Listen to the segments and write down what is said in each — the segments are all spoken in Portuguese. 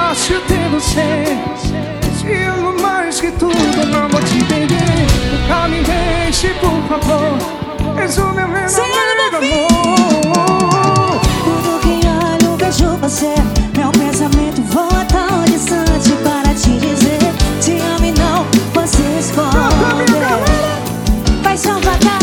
fácil ter você. Te amo mais que tudo, não vou te perder. Nunca me deixe, por favor. És o meu verdadeiro amor. Tudo que olho, vejo você. Meu pensamento voa tão distante para te dizer: te amo e não você esconde. Paixão fatal.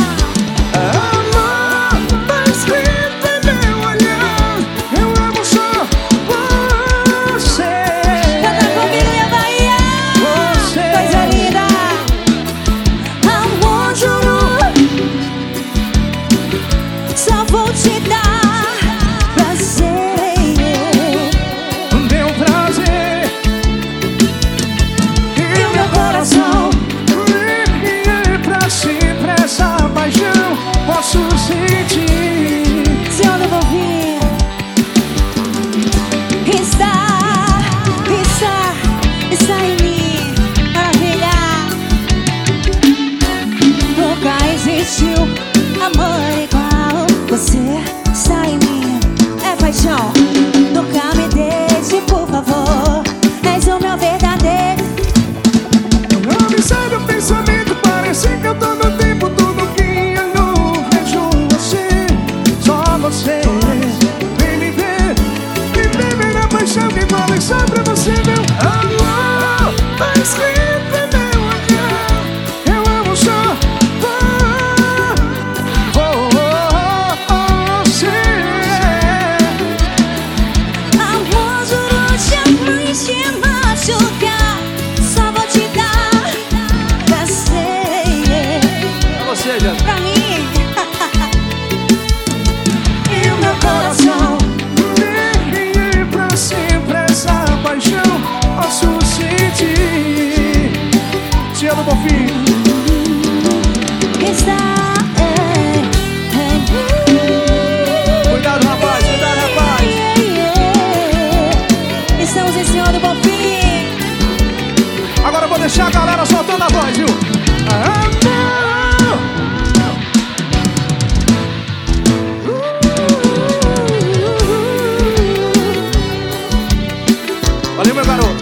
Só vou te dar prazer. Meu prazer e o meu coração é pra sempre essa paixão. Posso sentir. Se eu não vou vir, está em mim. Maravilha. Nunca existiu amor igual. Você está em mim, é paixão. Nunca me deixe, por favor. És o meu verdadeiro. Não me sai do pensamento, parece que eu tô no tempo. Tudo que eu vejo você, só você. Vem me ver a paixão que vale só pra você, meu amor. Tá escrito em meu olhar, eu amo só você. Amor, juro, jamais te machucar. Só vou te dar prazer. Pra você, gente. Pra mim. E o meu coração É pra sempre essa paixão. Posso sentir. Te amo, meu filho. está em mim. Cuidado, rapaz, cuidado, rapaz. Estamos em cima do Bonfim. Agora eu vou deixar a galera soltando a voz, viu? Valeu, meu garoto.